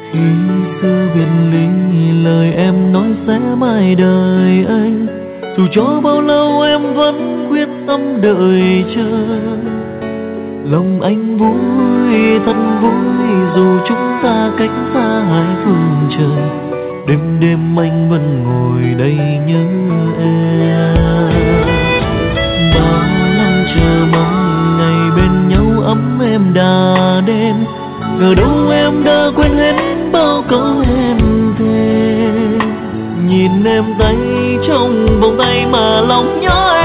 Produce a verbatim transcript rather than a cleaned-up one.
Khi xưa biệt ly lời em nói sẽ mãi đợi anh, dù cho bao lâu em vẫn quyết tâm đợi chờ. Lòng anh vui thật vui dù chúng ta cách xa hai phương trời. Đêm đêm anh vẫn ngồi đây nhớ em. Bao năm chờ mong ngày bên nhau ấm êm đà đêm, ngờ đâu em đã quên hết bao câu hẹn thề. Nhìn em tay trong vòng tay mà lòng nhói